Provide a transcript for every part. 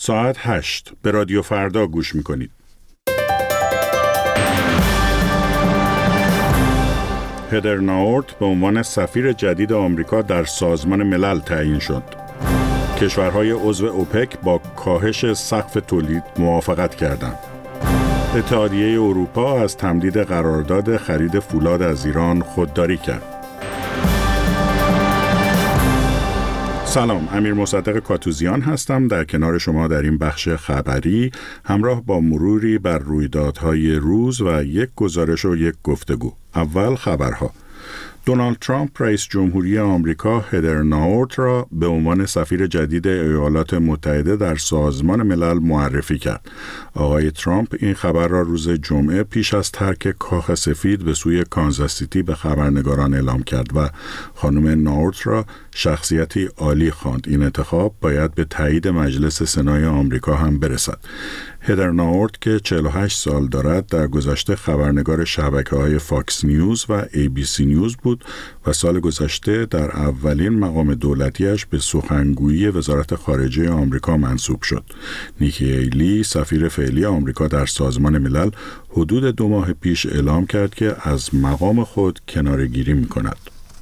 ساعت 8 به رادیو فردا گوش میکنید. هدر ناورت به عنوان سفیر جدید آمریکا در سازمان ملل تعیین شد. کشورهای عضو اوپک با کاهش سقف تولید موافقت کردند. اتحادیه اروپا از تمدید قرارداد خرید فولاد از ایران خودداری کرد. سلام، امیر مصدق کاتوزیان هستم در کنار شما در این بخش خبری همراه با مروری بر رویدادهای روز و یک گزارش و یک گفتگو. اول خبرها. دونالد ترامپ رئیس جمهوری آمریکا هدر ناورت را به عنوان سفیر جدید ایالات متحده در سازمان ملل معرفی کرد. آقای ترامپ این خبر را روز جمعه پیش از ترک کاخ سفید به سوی کانزاس سیتی به خبرنگاران اعلام کرد و خانم ناورت را شخصیتی عالی خواند. این انتخاب باید به تایید مجلس سنای آمریکا هم برسد. هدر ناورت که 48 سال دارد در گذشته خبرنگار شبکه‌های فاکس نیوز و ABC نیوز بود و سال گذشته در اولین مقام دولتیش به سخنگویی وزارت خارجه آمریکا منصوب شد. نیکی هیلی سفیر فعلی آمریکا در سازمان ملل حدود 2 ماه پیش اعلام کرد که از مقام خود کناره‌گیری می‌کند.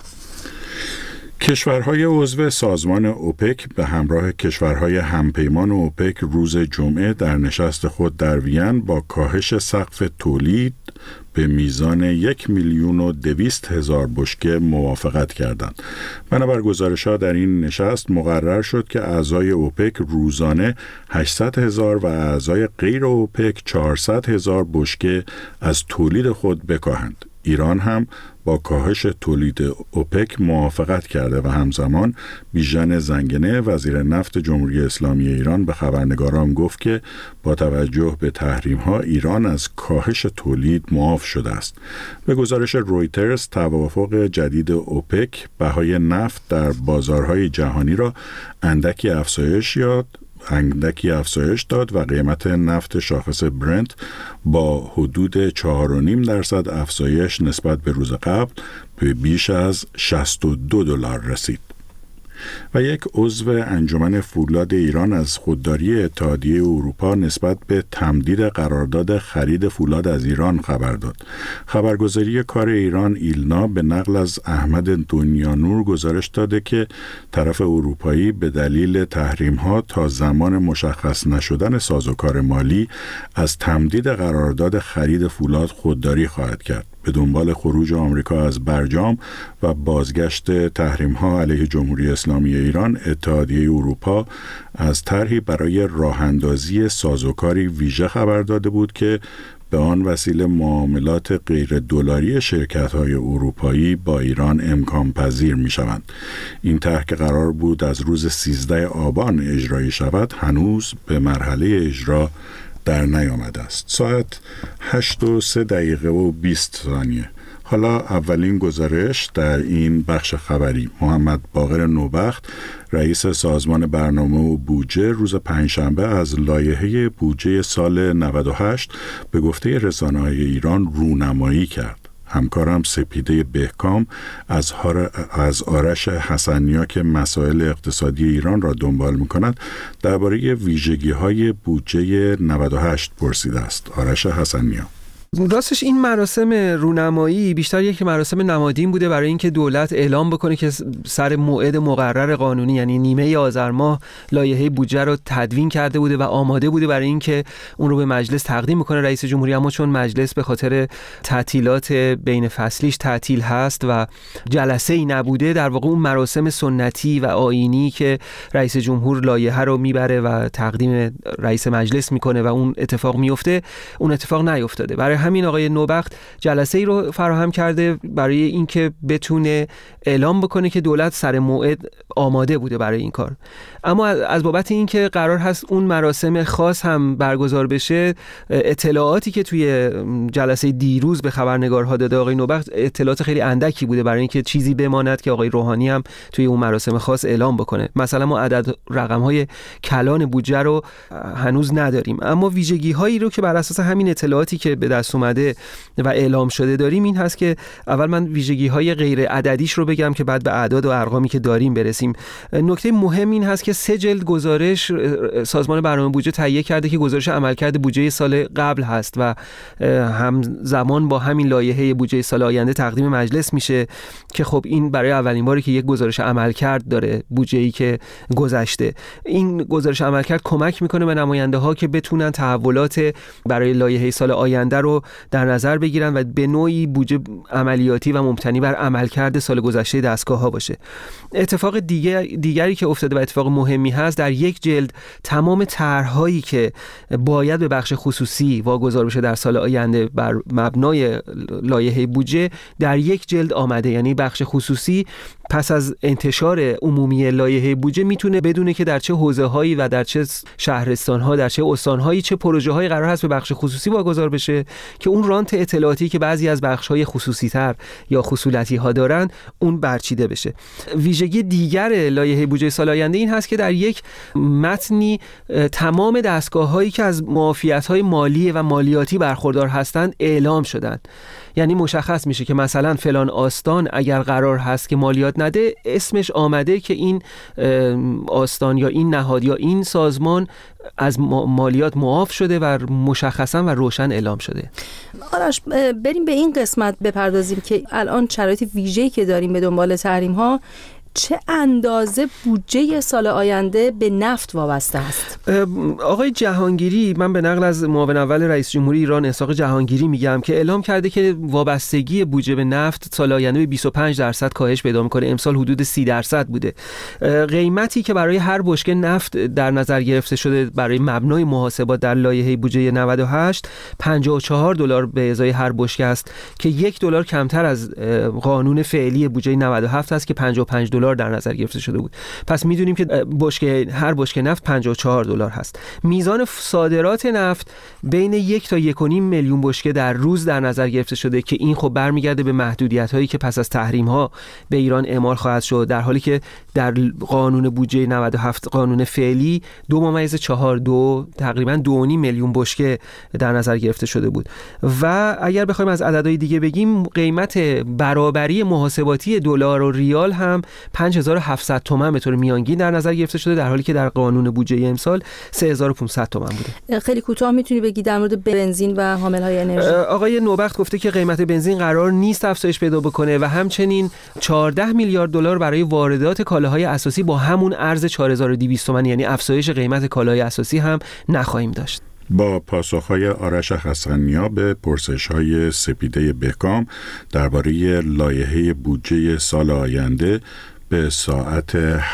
کشورهای عضو سازمان اوپک به همراه کشورهای همپیمان اوپک روز جمعه در نشست خود در وین با کاهش سقف تولید به میزان 1,200,000 بشکه موافقت کردند. بنابر گزارش‌ها در این نشست مقرر شد که اعضای اوپک روزانه 800,000 و اعضای غیر اوپک 400,000 بشکه از تولید خود بکاهند. ایران هم با کاهش تولید اوپک موافقت کرده و همزمان بیژن زنگنه وزیر نفت جمهوری اسلامی ایران به خبرنگاران گفت که با توجه به تحریم‌ها ایران از کاهش تولید معاف شده است. به گزارش رویترز توافق جدید اوپک بهای نفت در بازارهای جهانی را اندکی افزایش داد و قیمت نفت شاخص برنت با حدود 4.5% افزایش نسبت به روز قبل به بیش از $62 رسید. و یک عضو انجمن فولاد ایران از خودداری اتحادیه اروپا نسبت به تمدید قرارداد خرید فولاد از ایران خبر داد. خبرگزاری کار ایران ایلنا به نقل از احمد دنیانور گزارش داده که طرف اروپایی به دلیل تحریم‌ها تا زمان مشخص نشدن سازوکار مالی از تمدید قرارداد خرید فولاد خودداری خواهد کرد. به دنبال خروج آمریکا از برجام و بازگشت تحریم‌ها علیه جمهوری اسلامی ایران، اتحادیه اروپا از طرحی برای راه‌اندازی سازوکاری ویژه خبر داده بود که به آن وسیله معاملات غیر دلاری شرکت‌های اروپایی با ایران امکان پذیر می‌شوند. این طرح که قرار بود از روز 13 آبان اجرایی شود، هنوز به مرحله اجرا در نیامده است. ساعت 8:03:20. حالا اولین گزارش در این بخش خبری. محمد باقر نوبخت رئیس سازمان برنامه و بودجه روز پنجشنبه از لایحه بودجه سال 98 به گفته رسانه‌های ایران رونمایی کرد. همکارم سپیده بهکام از آرش حسنیا که مسائل اقتصادی ایران را دنبال می‌کند درباره ویژگی‌های بودجه 98 پرسیده است. آرش حسنیا: راستش این مراسم رونمایی بیشتر یک مراسم نمادین بوده برای اینکه دولت اعلام بکنه که سر موعد مقرر قانونی، یعنی نیمه آذر ماه، لایحه بودجه رو تدوین کرده بوده و آماده بوده برای اینکه اون رو به مجلس تقدیم بکنه رئیس جمهوری. اما چون مجلس به خاطر تعطیلات بین فصلیش تعطیل هست و جلسه‌ای نبوده، در واقع اون مراسم سنتی و آیینی که رئیس جمهور لایحه رو میبره و تقدیم رئیس مجلس میکنه و اون اتفاق میفته، اون اتفاق نیفتاده. برای همین آقای نوبخت جلسه‌ای رو فراهم کرده برای اینکه بتونه اعلام بکنه که دولت سر موعد آماده بوده برای این کار. اما از بابت اینکه قرار هست اون مراسم خاص هم برگزار بشه، اطلاعاتی که توی جلسه دیروز به خبرنگارها داده آقای نوبخت اطلاعات خیلی اندکی بوده برای اینکه چیزی بماند که آقای روحانی هم توی اون مراسم خاص اعلام بکنه. مثلا ما عدد رقم‌های کلان بودجه رو هنوز نداریم، اما ویژگی‌هایی رو که بر اساس همین اطلاعاتی که به دست دست اومده و اعلام شده داریم این هست که اول من ویژگی‌های غیر عددیش رو بگم که بعد به اعداد و ارقامی که داریم برسیم. نکته مهم این هست که 3 جلد گزارش سازمان برنامه بودجه تهیه کرده که گزارش عملکرد بودجه سال قبل هست و همزمان با همین لایحه بودجه سال آینده تقدیم مجلس میشه که خب این برای اولین باری که یک گزارش عملکرد داره بودجه‌ای که گذشته. این گزارش عملکرد کمک میکنه به نماینده‌ها که بتونن تحولات برای لایحه سال آینده رو در نظر بگیرن و به نوعی بودجه عملیاتی و مبتنی بر عملکرد سال گذشته دستگاه‌ها باشه. اتفاق دیگری که افتاده و اتفاق مهمی هست، در یک جلد تمام طرح‌هایی که باید به بخش خصوصی واگذار بشه در سال آینده بر مبنای لایحه بودجه در یک جلد آمده. یعنی بخش خصوصی پس از انتشار عمومی لایحه بودجه میتونه بدونه که در چه حوزه‌هایی و در چه شهرستان‌ها، در چه استان‌هایی چه پروژه‌هایی قرار هست به بخش خصوصی واگذار بشه که اون رانت اطلاعاتی که بعضی از بخش‌های خصوصی‌تر یا خصولتی‌ها دارن اون برچیده بشه. ویژگی دیگر لایحه بودجه سال آینده این هست که در یک متنی تمام دستگاه‌هایی که از معافیت‌های مالی و مالیاتی برخوردار هستند اعلام شدند. یعنی مشخص میشه که مثلا فلان آستان اگر قرار هست که مالیات نده، اسمش آمده که این آستان یا این نهاد یا این سازمان از مالیات معاف شده و مشخصا و روشن اعلام شده. آرش، بریم به این قسمت بپردازیم که الان شرایط ویژه‌ای که داریم به دنبال تحریم‌ها، چه اندازه بودجه سال آینده به نفت وابسته است؟ آقای جهانگیری، من به نقل از معاون اول رئیس جمهوری ایران اسحاق جهانگیری میگم که اعلام کرده که وابستگی بودجه به نفت سال آینده به 25% کاهش پیدا میکنه. امسال حدود 30% بوده. قیمتی که برای هر بشکه نفت در نظر گرفته شده برای مبنای محاسبات در لایحه بودجه 98 $54 به ازای هر بشکه است که $1 کمتر از قانون فعلی بودجه 97 است که $55 در نظر گرفته شده بود. پس میدونیم که هر بشکه نفت $54 هست. میزان صادرات نفت بین 1 تا 1.5 میلیون بشکه در روز در نظر گرفته شده که این خب برمیگرده به محدودیت هایی که پس از تحریم ها به ایران اعمال خواهد شد، در حالی که در قانون بودجه 97 قانون فعلی 2.42 تقریبا 2.5 میلیون بشکه در نظر گرفته شده بود. و اگر بخوایم از عددهای دیگه بگیم، قیمت برابری محاسباتی دلار و ریال هم 5700 تومان به طور میانگین در نظر گرفته شده، در حالی که در قانون بودجه امسال 3500 تومان بوده. خیلی کوتاه میتونی بگی در مورد بنزین و حاملهای انرژی؟ آقای نوبخت گفته که قیمت بنزین قرار نیست افزایش پیدا بکنه و همچنین 14 میلیارد دلار برای واردات کالاهای اساسی با همون ارز 4200 تومان، یعنی افزایش قیمت کالاهای اساسی هم نخواهیم داشت. با پاسخ‌های آرش حسن‌نیا به پرسش‌های سپیده بهکام درباره لایحه بودجه سال آینده به ساعت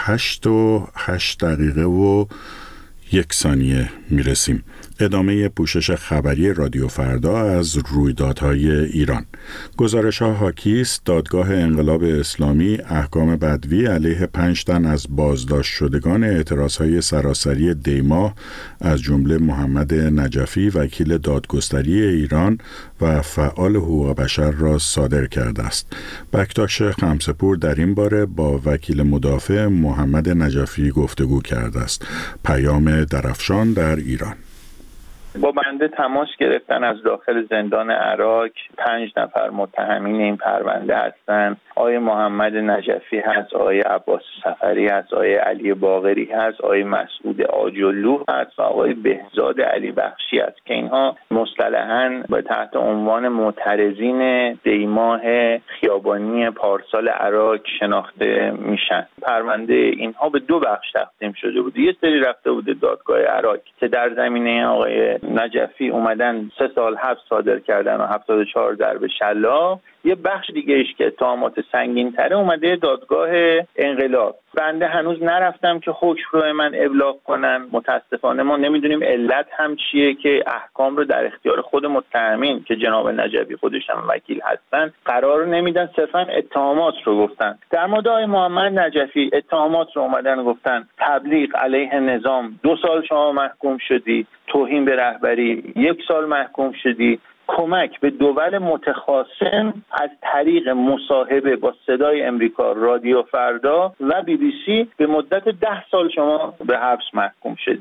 8:08 میرسیم. ادامه پوشش خبری رادیو فردا از رویدادهای ایران. گزارش‌ها حاکی است دادگاه انقلاب اسلامی احکام بدوی علیه 5 تن از بازداشت شدگان اعتراضهای سراسری دیماه از جمله محمد نجفی وکیل دادگستری ایران و فعال حقوق بشر را صادر کرده است. بکتاش خمسه‌پور در این باره با وکیل مدافع محمد نجفی گفتگو کرده است. پیام درفشان در ایران. با بنده تماس گرفتن از داخل زندان عراق. 5 نفر متهمین این پرونده هستند. آقای محمد نجفی هست، آقای عباس صفری هست، آقای علی باقری هست، آقای مسعود آجلو هست و آقای بهزاد علی بخشی هست که اینها مصطلحاً به تحت عنوان معترضین دیماه خیابانی پارسال عراق شناخته میشن. پرونده اینها به 2 بخش تقسیم شده بود. یه سری رفته بود دادگاه عراق که در زمینه آقای نجفی اومدن 3 سال حبس صادر کردن و 74 ضرب شلاق. یه بخش دیگه ایش که اتهامات سنگین تره اومده دادگاه انقلاب. بنده هنوز نرفتم که حکم رو من ابلاغ کنن. متاسفانه ما نمیدونیم علت هم چیه که احکام رو در اختیار خود متهمین که جناب نجفی خودش هم وکیل هستن قرار نمیدن، صرفا اتهامات رو گفتن. در مورد آقای محمد نجفی اتهامات رو اومدن گفتن تبلیغ علیه نظام 2 سال شما محکوم شدی، توهین به رهبری 1 سال محکوم شدی، کمک به دول متخاصم از طریق مصاحبه با صدای امریکا، رادیو فردا و BBC به مدت 10 سال شما به حبس محکوم شدی.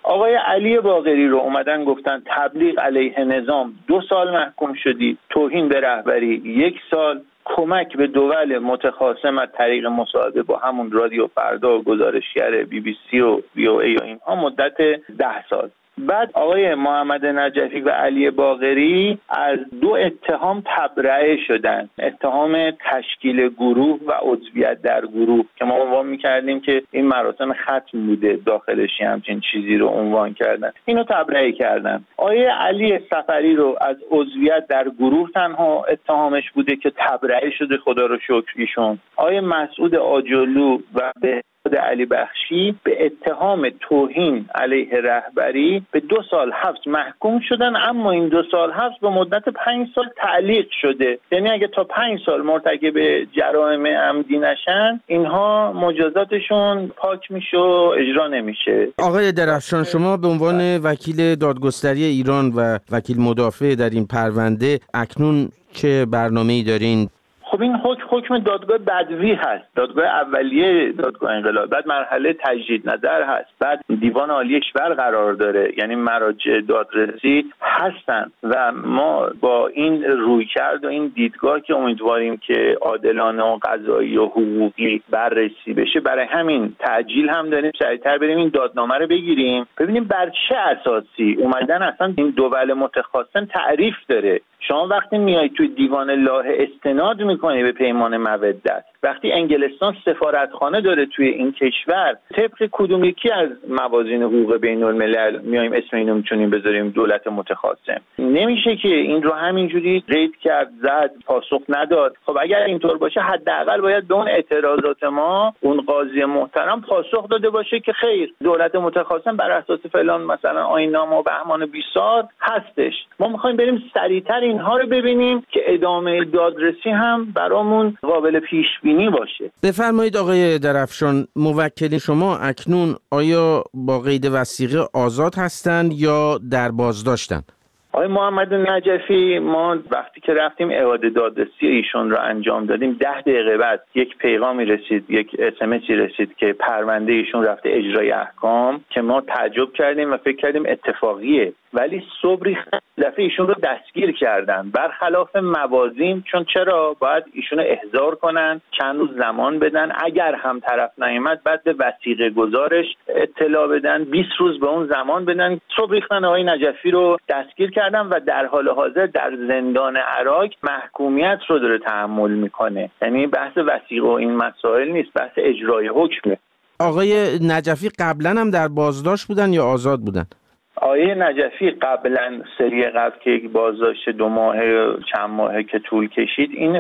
آقای علی باقری رو اومدن گفتن تبلیغ علیه نظام 2 سال محکوم شدی، توهین به رهبری 1 سال، کمک به دول متخاصم از طریق مصاحبه با همون رادیو فردا و گزارشگر BBC و VOA و اینها مدت 10 سال. بعد آقای محمد نجفی و علی باقری از 2 اتهام تبرئه شدن. اتهام تشکیل گروه و عضویت در گروه که ما عنوان می‌کردیم که این مراسم ختم بوده، داخلش همچین چیزی رو عنوان کردن، اینو تبرئه کردن. آقای علی صفری رو از عضویت در گروه تنها اتهامش بوده که تبرئه شده، خدا رو شکر ایشون. آقای مسعود آجرلو و به علی بخشی به اتهام توهین علیه رهبری به 2 سال حبس محکوم شدن، اما این 2 سال حبس به مدت 5 سال تعلیق شده. یعنی اگه تا 5 سال مرتکب جرائم عمدی نشن، اینها مجازاتشون پاک میشه و اجرا نمیشه. آقای درفشان، شما به عنوان وکیل دادگستری ایران و وکیل مدافع در این پرونده اکنون چه برنامه‌ای دارین؟ خب این حکم دادگاه بدوی هست، دادگاه اولیه دادگاه انقلاب، بعد مرحله تجدید نظر هست، بعد دیوان عالی کشور قرار داره، یعنی مراجع دادرسی هستن و ما با این رویکرد و این دیدگاه که امیدواریم که عادلانه و قضایی و حقوقی بررسی بشه، برای همین تعجیل هم داریم سریعتر بریم این دادنامه رو بگیریم، ببینیم بر چه اساسی اومدن اصلا این دول متخاصم تعریف داره. شما وقتی میای توی دیوان لاهه استناد میکنی به پیمان مودت، وقتی انگلستان سفارتخانه داره توی این کشور، طبق کدوم یکی از موازین حقوق بین الملل میایم اسم اینو میتونیم بذاریم دولت متخاصم؟ نمیشه که این رو همینجوری رید کرد، زد، پاسخ نداد. خب اگر اینطور باشه حداقل باید به اون اعتراضات ما اون قاضی محترم پاسخ داده باشه که خیر، دولت متخاصم بر اساس فلان مثلا آیین‌نامه و بهمان بیسار هستش. ما میخوایم بریم سریعتر اینها رو ببینیم که ادامه دادرسی هم برامون قابل پیش بینی باشه. بفرمایید آقای درفشان، موکل شما اکنون آیا با قید وثیقه آزاد هستند یا در بازداشتن؟ آقای محمد نجفی، ما وقتی که رفتیم اعاده دادرسی ایشون رو انجام دادیم، 10 دقیقه بعد یک پیغامی رسید، یک اس‌ام‌اسی رسید که پرونده ایشون رفته اجرای احکام، که ما تعجب کردیم و فکر کردیم اتفاقیه، ولی صبری دفعه ایشون رو دستگیر کردن برخلاف موازین. چون چرا باید ایشون رو احضار کنن، چند روز زمان بدن، اگر هم طرف نیامد بعد به وثیقه گزارش اطلاع بدن، 20 روز به اون زمان بدن. صبح ریختن آقای نجفی رو دستگیر کردن و در حال حاضر در زندان عراق محکومیت رو داره تحمل میکنه. یعنی بحث وثیقه و این مسائل نیست، بحث اجرای حکمه. آقای نجفی قبلا هم در بازداشت بودن یا آزاد بودن؟ آقای نجفی قبلا سری قبل که یک بازداشت 2 ماهه چند ماهه که طول کشید، این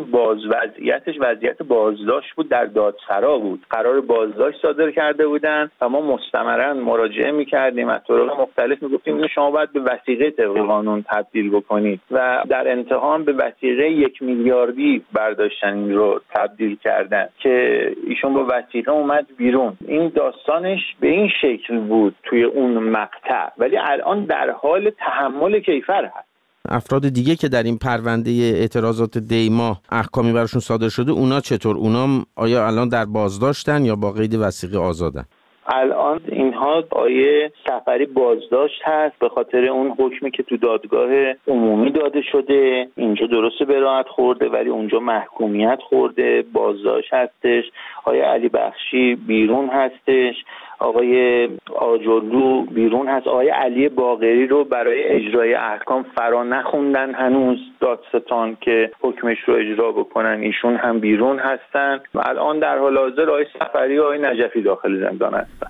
وضعیت بازداشت بود، در دادسرا بود، قرار بازداشت صادر کرده بودن و ما مستمرا مراجعه می‌کردیم، از طرق مختلف میگفتیم اینو شما باید به وثیقه طبق قانون تبدیل بکنید و در انتها به وثیقه 1 میلیاردی برداشتن این رو تبدیل کردن که ایشون با وثیقه اومد بیرون. این داستانش به این شکل بود توی اون مقطع، ولی الان در حال تحمل کیفر هست. افراد دیگه که در این پرونده اعتراضات دیما احکامی براشون صادر شده، اونا چطور؟ اونا آیا الان در بازداشتن یا با قید وثیقه آزادن؟ الان اینها آیه سفری بازداشت هست به خاطر اون حکمی که تو دادگاه عمومی داده شده. اینجا درسته براءت خورده ولی اونجا محکومیت خورده، بازداشت هستش. آیه علی بخشی بیرون هستش، آقای آجرلو بیرون هست. آقای علی باقری رو برای اجرای احکام فرا نخوندن هنوز دادستان که حکمش رو اجرا بکنن، ایشون هم بیرون هستن و الان در حال حاضر آقای صفری و آقای نجفی داخل زندان هستن.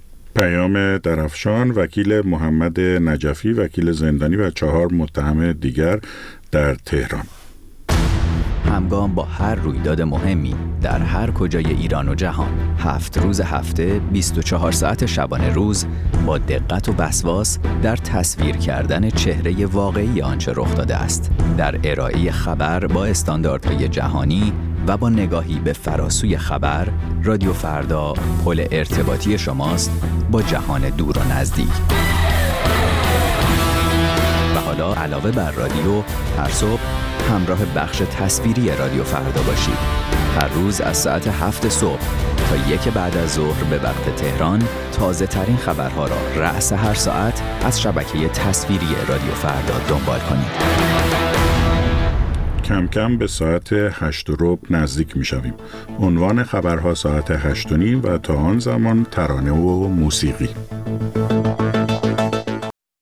پیام درفشان، وکیل محمد نجفی، وکیل زندانی و 4 متهم دیگر در تهران. همگام با هر رویداد مهمی در هر کجای ایران و جهان، 7 روز هفته 24 ساعت شبانه روز با دقت و وسواس در تصویر کردن چهره واقعی آنچه رخ داده است، در ارائه خبر با استانداردهای جهانی و با نگاهی به فراسوی خبر. رادیو فردا پل ارتباطی شماست با جهان دور و نزدیک. و حالا علاوه بر رادیو، هر صبح همراه بخش تصویری رادیو فردا باشید. هر روز از ساعت 7 صبح تا 1 بعد از ظهر به وقت تهران تازه ترین خبرها را رأس هر ساعت از شبکه تصویری رادیو فردا دنبال کنید. کم کم به ساعت 8:15 نزدیک می شویم. عنوان خبرها ساعت 8:30 و تا آن زمان ترانه و موسیقی.